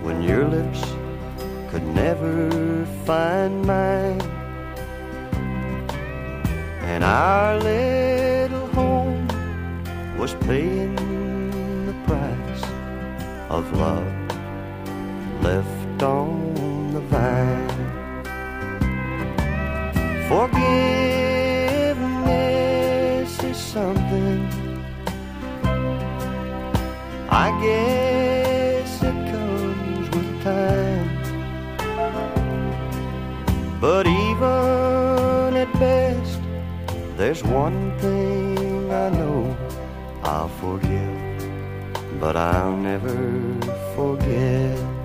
when your lips could never find mine. And our little home was paying the price of love left on the vine. Forgiveness is something, I guess it comes with time. But even at best, there's one thing I know, I'll forgive, but I'll never forget.